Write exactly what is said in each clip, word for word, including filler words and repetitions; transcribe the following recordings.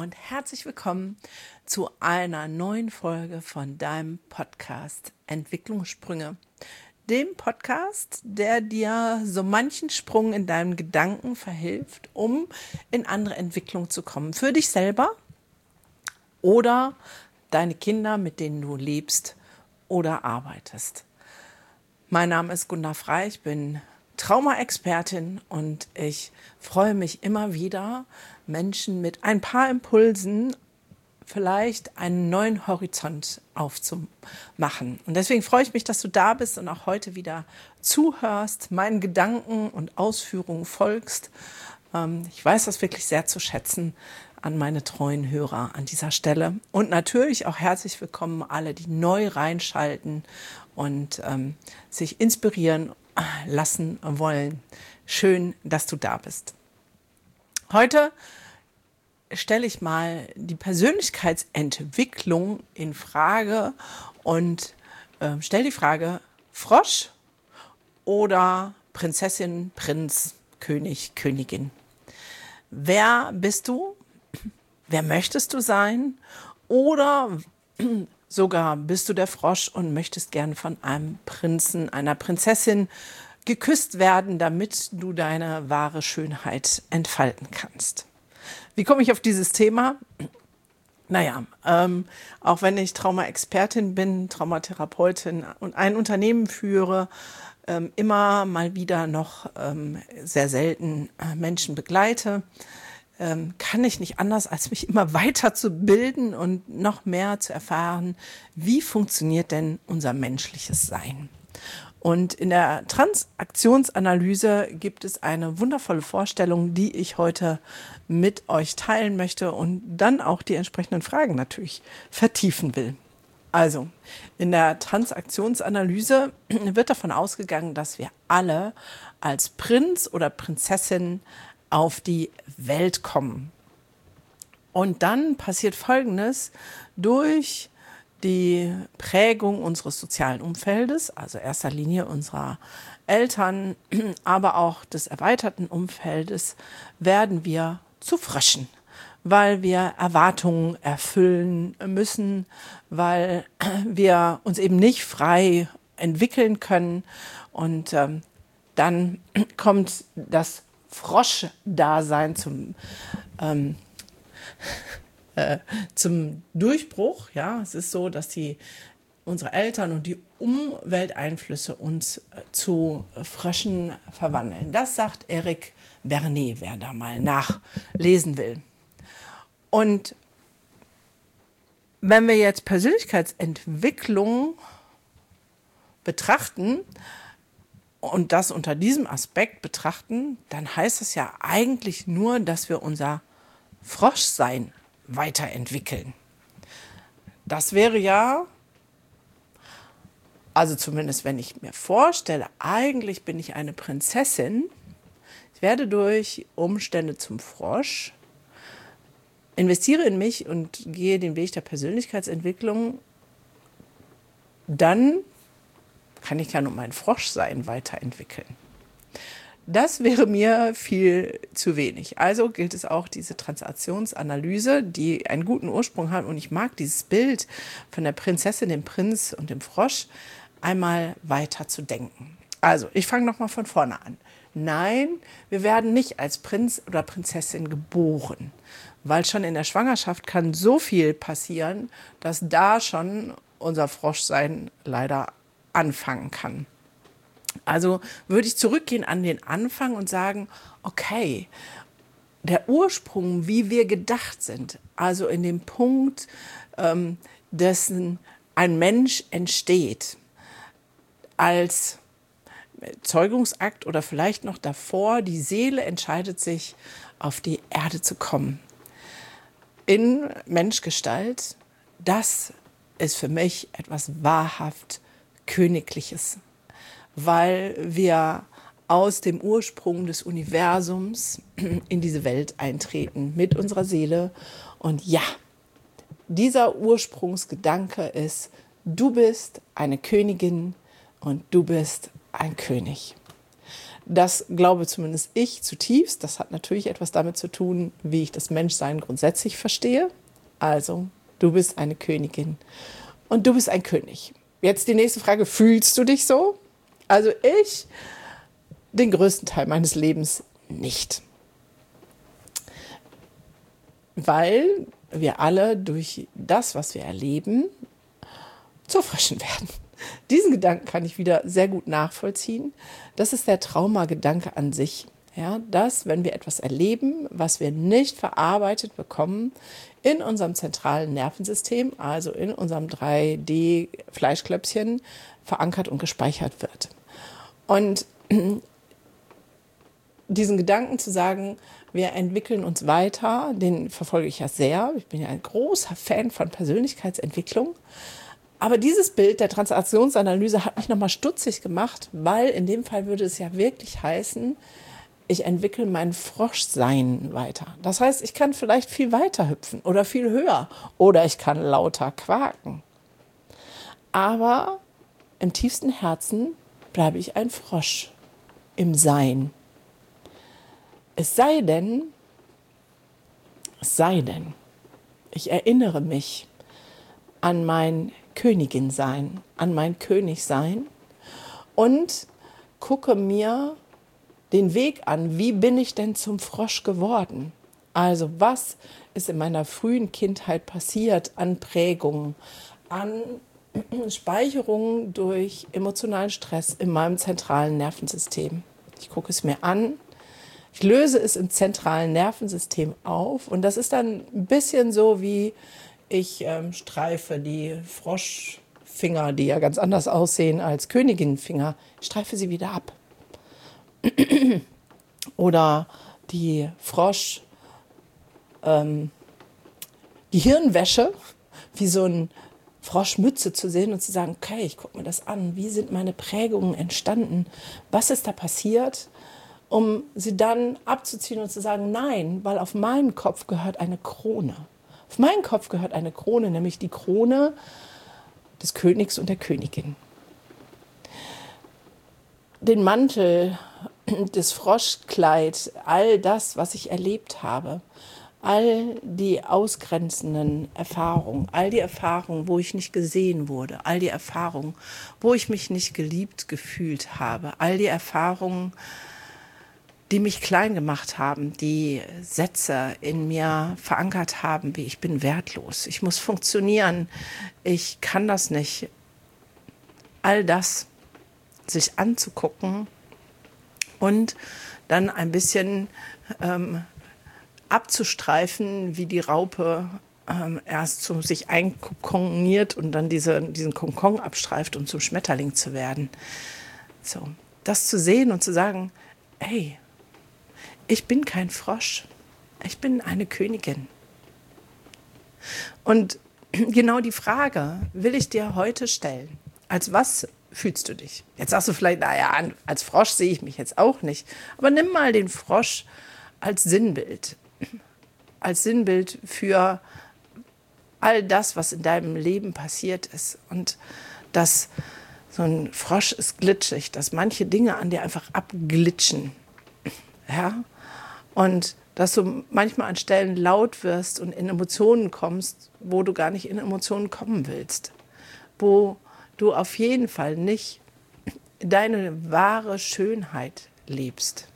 und herzlich willkommen zu einer neuen Folge von deinem Podcast Entwicklungssprünge. Dem Podcast, der dir so manchen Sprung in deinen Gedanken verhilft, um in andere Entwicklung zu kommen. Für dich selber oder deine Kinder, mit denen du lebst oder arbeitest. Mein Name ist Gunda Frei, ich bin Trauma-Expertin und ich freue mich immer wieder, Menschen mit ein paar Impulsen vielleicht einen neuen Horizont aufzumachen. Und deswegen freue ich mich, dass du da bist und auch heute wieder zuhörst, meinen Gedanken und Ausführungen folgst. Ich weiß das wirklich sehr zu schätzen an meine treuen Hörer an dieser Stelle. Und natürlich auch herzlich willkommen alle, die neu reinschalten und ähm, sich inspirieren lassen wollen. Schön, dass du da bist. Heute stelle ich mal die Persönlichkeitsentwicklung in Frage und äh, stelle die Frage: Frosch oder Prinzessin, Prinz, König, Königin? Wer bist du? Wer möchtest du sein? Oder sogar bist du der Frosch und möchtest gern von einem Prinzen, einer Prinzessin geküsst werden, damit du deine wahre Schönheit entfalten kannst. Wie komme ich auf dieses Thema? Naja, ähm, auch wenn ich Trauma-Expertin bin, Traumatherapeutin und ein Unternehmen führe, ähm, immer mal wieder noch ähm, sehr selten äh, Menschen begleite, ähm, kann ich nicht anders, als mich immer weiter zu bilden und noch mehr zu erfahren, wie funktioniert denn unser menschliches Sein. Und in der Transaktionsanalyse gibt es eine wundervolle Vorstellung, die ich heute mit euch teilen möchte und dann auch die entsprechenden Fragen natürlich vertiefen will. Also, in der Transaktionsanalyse wird davon ausgegangen, dass wir alle als Prinz oder Prinzessin auf die Welt kommen. Und dann passiert Folgendes: durch die Prägung unseres sozialen Umfeldes, also erster Linie unserer Eltern, aber auch des erweiterten Umfeldes, werden wir zu Fröschen, weil wir Erwartungen erfüllen müssen, weil wir uns eben nicht frei entwickeln können. Und ähm, dann kommt das Froschdasein zum ähm, äh, zum Durchbruch. Ja, es ist so, dass die unsere Eltern und die Umwelteinflüsse uns äh, zu Fröschen verwandeln. Das sagt Eric Bernet, wer da mal nachlesen will. Und wenn wir jetzt Persönlichkeitsentwicklung betrachten, und das unter diesem Aspekt betrachten, dann heißt es ja eigentlich nur, dass wir unser Froschsein weiterentwickeln. Das wäre ja, also zumindest wenn ich mir vorstelle, eigentlich bin ich eine Prinzessin, ich werde durch Umstände zum Frosch, investiere in mich und gehe den Weg der Persönlichkeitsentwicklung, dann kann ich ja nur mein Froschsein weiterentwickeln. Das wäre mir viel zu wenig. Also gilt es auch, diese Transaktionsanalyse, die einen guten Ursprung hat, und ich mag dieses Bild von der Prinzessin, dem Prinz und dem Frosch, einmal weiter zu denken. Also, ich fange nochmal von vorne an. Nein, wir werden nicht als Prinz oder Prinzessin geboren, weil schon in der Schwangerschaft kann so viel passieren, dass da schon unser Froschsein leider anfangen kann. Also würde ich zurückgehen an den Anfang und sagen, okay, der Ursprung, wie wir gedacht sind, also in dem Punkt, ähm, dessen ein Mensch entsteht, als Zeugungsakt oder vielleicht noch davor, die Seele entscheidet sich, auf die Erde zu kommen. In Menschgestalt, das ist für mich etwas wahrhaft Königliches, weil wir aus dem Ursprung des Universums in diese Welt eintreten mit unserer Seele. Und ja, dieser Ursprungsgedanke ist: Du bist eine Königin und du bist ein König. Das glaube zumindest ich zutiefst. Das hat natürlich etwas damit zu tun, wie ich das Menschsein grundsätzlich verstehe. Also, du bist eine Königin und du bist ein König. Jetzt die nächste Frage, fühlst du dich so? Also ich, den größten Teil meines Lebens nicht. Weil wir alle durch das, was wir erleben, zu Fröschen werden. Diesen Gedanken kann ich wieder sehr gut nachvollziehen. Das ist der Traumagedanke an sich. Ja, dass, wenn wir etwas erleben, was wir nicht verarbeitet bekommen, in unserem zentralen Nervensystem, also in unserem drei D-Fleischklöpfchen, verankert und gespeichert wird. Und diesen Gedanken zu sagen, wir entwickeln uns weiter, den verfolge ich ja sehr. Ich bin ja ein großer Fan von Persönlichkeitsentwicklung. Aber dieses Bild der Transaktionsanalyse hat mich nochmal stutzig gemacht, weil in dem Fall würde es ja wirklich heißen, ich entwickle mein Froschsein weiter. Das heißt, ich kann vielleicht viel weiter hüpfen oder viel höher oder ich kann lauter quaken. Aber im tiefsten Herzen bleibe ich ein Frosch im Sein. Es sei denn, es sei denn, ich erinnere mich an mein Königin-Sein, an mein Königsein und gucke mir den Weg an, wie bin ich denn zum Frosch geworden? Also was ist in meiner frühen Kindheit passiert an Prägungen, an Speicherungen durch emotionalen Stress in meinem zentralen Nervensystem. Ich gucke es mir an, ich löse es im zentralen Nervensystem auf und das ist dann ein bisschen so wie ich ähm, streife die Froschfinger, die ja ganz anders aussehen als Königinnenfinger, ich streife sie wieder ab. Oder die Frosch, ähm, Gehirnwäsche, wie so ein Froschmütze zu sehen und zu sagen, okay, ich gucke mir das an, wie sind meine Prägungen entstanden, was ist da passiert, um sie dann abzuziehen und zu sagen, nein, weil auf meinen Kopf gehört eine Krone. Auf meinen Kopf gehört eine Krone, nämlich die Krone des Königs und der Königin. Den Mantel, das Froschkleid, all das, was ich erlebt habe, all die ausgrenzenden Erfahrungen, all die Erfahrungen, wo ich nicht gesehen wurde, all die Erfahrungen, wo ich mich nicht geliebt gefühlt habe, all die Erfahrungen, die mich klein gemacht haben, die Sätze in mir verankert haben, wie ich bin wertlos, ich muss funktionieren, ich kann das nicht. All das sich anzugucken und dann ein bisschen ähm, abzustreifen, wie die Raupe ähm, erst zu sich einkokoniert und dann diese, diesen Kokon abstreift, um zum Schmetterling zu werden. So, das zu sehen und zu sagen, hey, ich bin kein Frosch, ich bin eine Königin. Und genau die Frage will ich dir heute stellen. Als was fühlst du dich? Jetzt sagst du vielleicht, naja, als Frosch sehe ich mich jetzt auch nicht. Aber nimm mal den Frosch als Sinnbild. Als Sinnbild für all das, was in deinem Leben passiert ist. Und dass so ein Frosch ist glitschig, dass manche Dinge an dir einfach abglitschen. Ja? Und dass du manchmal an Stellen laut wirst und in Emotionen kommst, wo du gar nicht in Emotionen kommen willst. Wo du auf jeden Fall nicht deine wahre Schönheit lebst.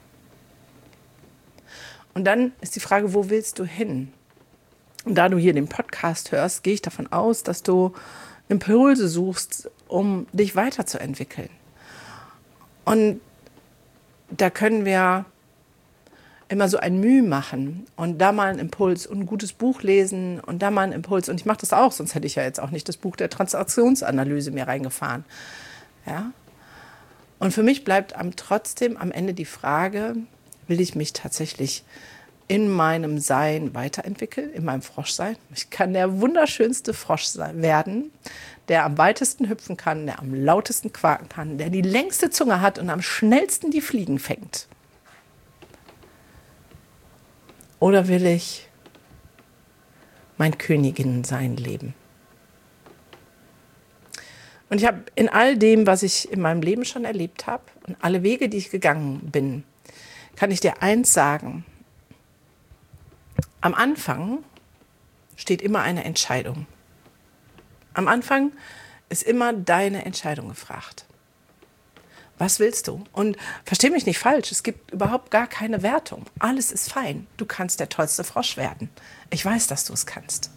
Und dann ist die Frage, wo willst du hin? Und da du hier den Podcast hörst, gehe ich davon aus, dass du Impulse suchst, um dich weiterzuentwickeln. Und da können wir immer so ein Mühe machen und da mal einen Impuls und ein gutes Buch lesen und da mal einen Impuls. Und ich mache das auch, sonst hätte ich ja jetzt auch nicht das Buch der Transaktionsanalyse mir reingefahren. Ja? Und für mich bleibt am, trotzdem am Ende die Frage, will ich mich tatsächlich in meinem Sein weiterentwickeln, in meinem Froschsein? Ich kann der wunderschönste Frosch sein, werden, der am weitesten hüpfen kann, der am lautesten quaken kann, der die längste Zunge hat und am schnellsten die Fliegen fängt. Oder will ich mein Königinnensein leben? Und ich habe in all dem, was ich in meinem Leben schon erlebt habe und alle Wege, die ich gegangen bin, kann ich dir eins sagen. Am Anfang steht immer eine Entscheidung. Am Anfang ist immer deine Entscheidung gefragt. Was willst du? Und versteh mich nicht falsch, es gibt überhaupt gar keine Wertung. Alles ist fein. Du kannst der tollste Frosch werden. Ich weiß, dass du es kannst.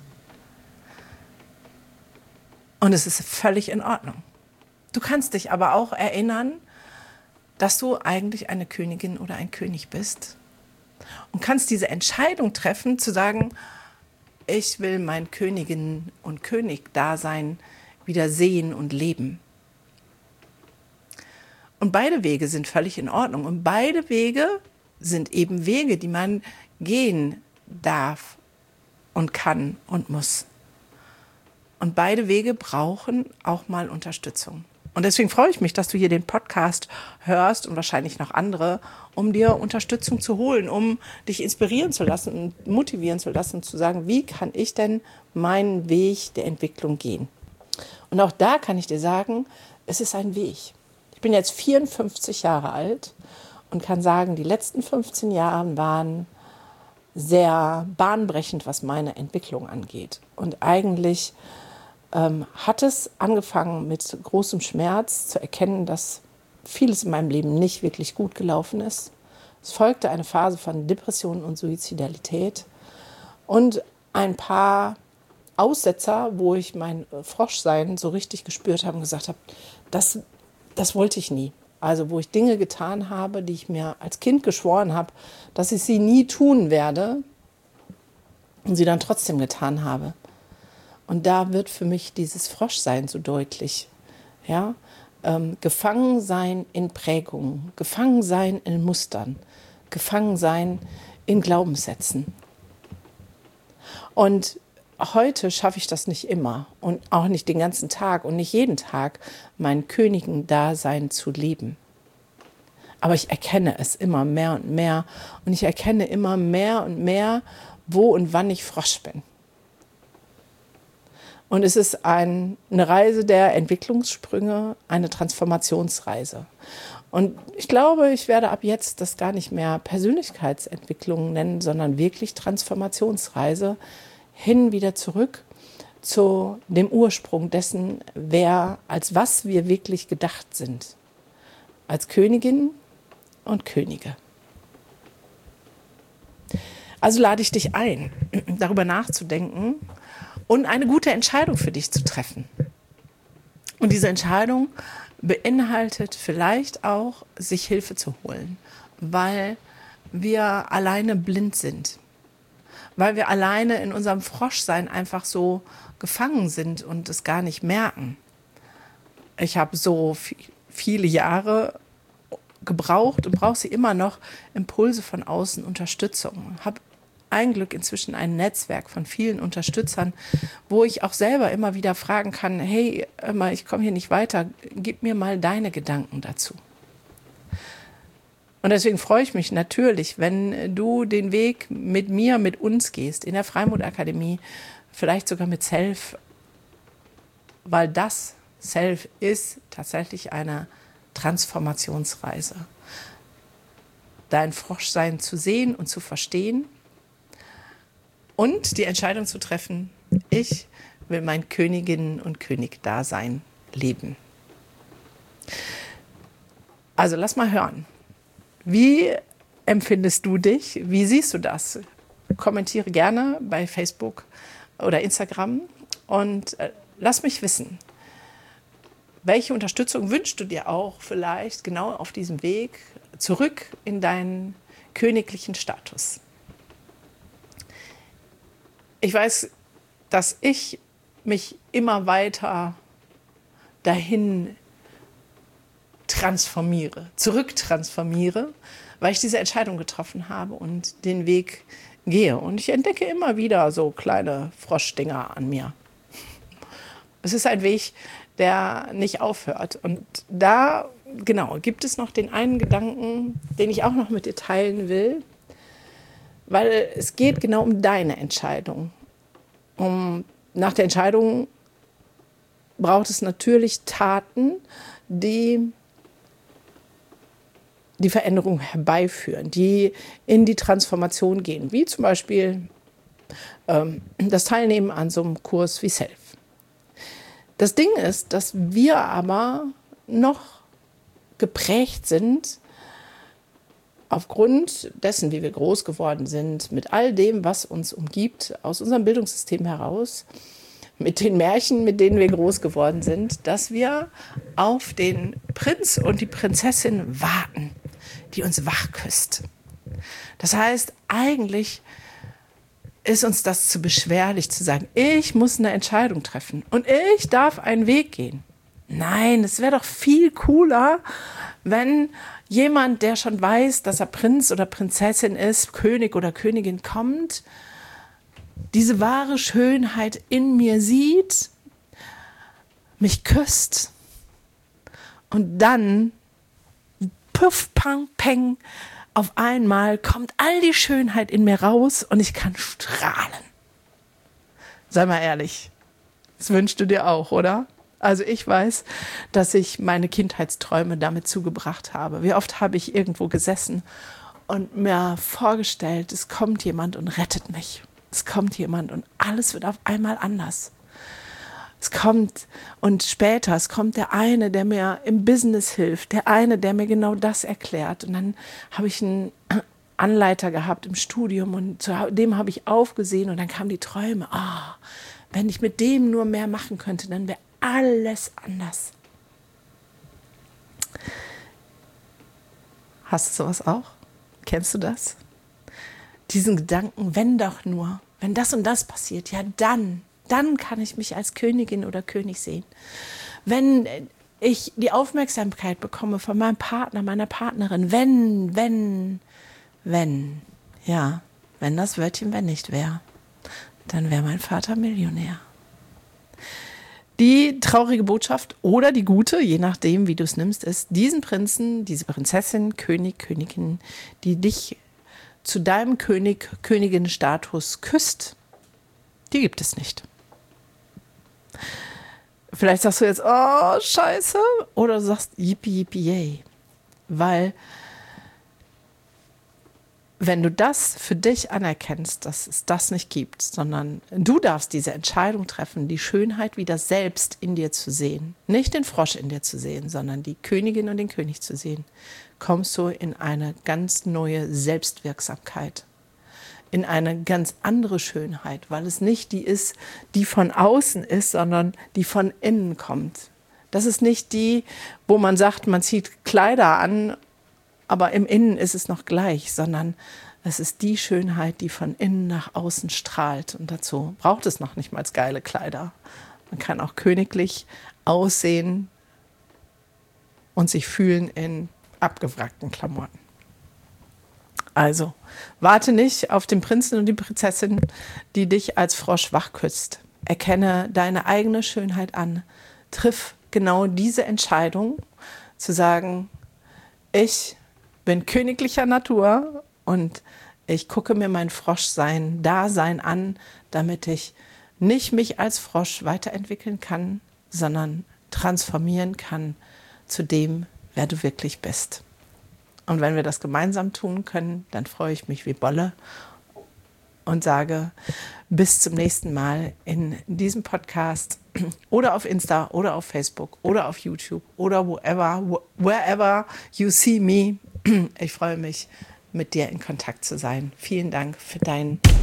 Und es ist völlig in Ordnung. Du kannst dich aber auch erinnern, dass du eigentlich eine Königin oder ein König bist. Und kannst diese Entscheidung treffen, zu sagen, ich will mein Königin und König-Dasein wieder sehen und leben. Und beide Wege sind völlig in Ordnung. Und beide Wege sind eben Wege, die man gehen darf und kann und muss. Und beide Wege brauchen auch mal Unterstützung. Und deswegen freue ich mich, dass du hier den Podcast hörst und wahrscheinlich noch andere, um dir Unterstützung zu holen, um dich inspirieren zu lassen und motivieren zu lassen und zu sagen, wie kann ich denn meinen Weg der Entwicklung gehen? Und auch da kann ich dir sagen, es ist ein Weg. Ich bin jetzt vierundfünfzig Jahre alt und kann sagen, die letzten fünfzehn Jahre waren sehr bahnbrechend, was meine Entwicklung angeht. Und eigentlich ähm, hat es angefangen mit großem Schmerz zu erkennen, dass vieles in meinem Leben nicht wirklich gut gelaufen ist. Es folgte eine Phase von Depression und Suizidalität und ein paar Aussetzer, wo ich mein Froschsein so richtig gespürt habe und gesagt habe, das, das wollte ich nie. Also wo ich Dinge getan habe, die ich mir als Kind geschworen habe, dass ich sie nie tun werde und sie dann trotzdem getan habe. Und da wird für mich dieses Froschsein so deutlich. Ja? Ähm, gefangen sein in Prägungen, gefangen sein in Mustern, gefangen sein in Glaubenssätzen. Und heute schaffe ich das nicht immer und auch nicht den ganzen Tag und nicht jeden Tag, mein Königen-Dasein zu leben. Aber ich erkenne es immer mehr und mehr und ich erkenne immer mehr und mehr, wo und wann ich Frosch bin. Und es ist ein, eine Reise der Entwicklungssprünge, eine Transformationsreise. Und ich glaube, ich werde ab jetzt das gar nicht mehr Persönlichkeitsentwicklung nennen, sondern wirklich Transformationsreise hin wieder zurück zu dem Ursprung dessen, wer, als was wir wirklich gedacht sind. Als Königin und Könige. Also lade ich dich ein, darüber nachzudenken und eine gute Entscheidung für dich zu treffen. Und diese Entscheidung beinhaltet vielleicht auch, sich Hilfe zu holen, weil wir alleine blind sind. Weil wir alleine in unserem Froschsein einfach so gefangen sind und es gar nicht merken. Ich habe so viele Jahre gebraucht und brauche sie immer noch, Impulse von außen, Unterstützung. Habe ein Glück inzwischen ein Netzwerk von vielen Unterstützern, wo ich auch selber immer wieder fragen kann, hey, ich komme hier nicht weiter, gib mir mal deine Gedanken dazu. Und deswegen freue ich mich natürlich, wenn du den Weg mit mir, mit uns gehst, in der Freimut-Akademie, vielleicht sogar mit Self, weil das Self ist tatsächlich eine Transformationsreise. Dein Froschsein zu sehen und zu verstehen und die Entscheidung zu treffen, ich will mein Königinnen- und König-Dasein leben. Also lass mal hören. Wie empfindest du dich? Wie siehst du das? Kommentiere gerne bei Facebook oder Instagram und äh, lass mich wissen, welche Unterstützung wünschst du dir auch vielleicht genau auf diesem Weg zurück in deinen königlichen Status? Ich weiß, dass ich mich immer weiter dahin transformiere, zurücktransformiere, weil ich diese Entscheidung getroffen habe und den Weg gehe. Und ich entdecke immer wieder so kleine Froschdinger an mir. Es ist ein Weg, der nicht aufhört. Und da, genau, gibt es noch den einen Gedanken, den ich auch noch mit dir teilen will, weil es geht genau um deine Entscheidung. Um nach der Entscheidung braucht es natürlich Taten, die die Veränderung herbeiführen, die in die Transformation gehen, wie zum Beispiel ähm, das Teilnehmen an so einem Kurs wie Self. Das Ding ist, dass wir aber noch geprägt sind aufgrund dessen, wie wir groß geworden sind, mit all dem, was uns umgibt, aus unserem Bildungssystem heraus, mit den Märchen, mit denen wir groß geworden sind, dass wir auf den Prinz und die Prinzessin warten, die uns wachküsst. Das heißt, eigentlich ist uns das zu beschwerlich zu sagen, ich muss eine Entscheidung treffen und ich darf einen Weg gehen. Nein, es wäre doch viel cooler, wenn jemand, der schon weiß, dass er Prinz oder Prinzessin ist, König oder Königin kommt, diese wahre Schönheit in mir sieht, mich küsst und dann puff, pang, peng, auf einmal kommt all die Schönheit in mir raus und ich kann strahlen. Sei mal ehrlich, das wünschst du dir auch, oder? Also ich weiß, dass ich meine Kindheitsträume damit zugebracht habe. Wie oft habe ich irgendwo gesessen und mir vorgestellt, es kommt jemand und rettet mich. Es kommt jemand und alles wird auf einmal anders. Es kommt und später, es kommt der eine, der mir im Business hilft, der eine, der mir genau das erklärt. Und dann habe ich einen Anleiter gehabt im Studium und zu dem habe ich aufgesehen und dann kamen die Träume. Ah, wenn ich mit dem nur mehr machen könnte, dann wäre alles anders. Hast du sowas auch? Kennst du das? Diesen Gedanken, wenn doch nur, wenn das und das passiert, ja dann, dann kann ich mich als Königin oder König sehen. Wenn ich die Aufmerksamkeit bekomme von meinem Partner, meiner Partnerin, wenn, wenn, wenn, ja, wenn das Wörtchen wenn nicht wäre, dann wäre mein Vater Millionär. Die traurige Botschaft oder die gute, je nachdem, wie du es nimmst, ist, diesen Prinzen, diese Prinzessin, König, Königin, die dich zu deinem König, Königin-Status küsst, die gibt es nicht. Vielleicht sagst du jetzt, oh, scheiße, oder du sagst, yippie, yippie, yay. Weil, wenn du das für dich anerkennst, dass es das nicht gibt, sondern du darfst diese Entscheidung treffen, die Schönheit wieder selbst in dir zu sehen, nicht den Frosch in dir zu sehen, sondern die Königin und den König zu sehen, kommst du in eine ganz neue Selbstwirksamkeit, in eine ganz andere Schönheit, weil es nicht die ist, die von außen ist, sondern die von innen kommt. Das ist nicht die, wo man sagt, man zieht Kleider an, aber im Innen ist es noch gleich, sondern es ist die Schönheit, die von innen nach außen strahlt. Und dazu braucht es noch nicht mal geile Kleider. Man kann auch königlich aussehen und sich fühlen in abgewrackten Klamotten. Also, warte nicht auf den Prinzen und die Prinzessin, die dich als Frosch wachküsst. Erkenne deine eigene Schönheit an. Triff genau diese Entscheidung, zu sagen, ich bin königlicher Natur und ich gucke mir mein Froschsein, Dasein an, damit ich nicht mich als Frosch weiterentwickeln kann, sondern transformieren kann zu dem, wer du wirklich bist. Und wenn wir das gemeinsam tun können, dann freue ich mich wie Bolle und sage bis zum nächsten Mal in diesem Podcast oder auf Insta oder auf Facebook oder auf YouTube oder wherever, wherever you see me. Ich freue mich, mit dir in Kontakt zu sein. Vielen Dank für dein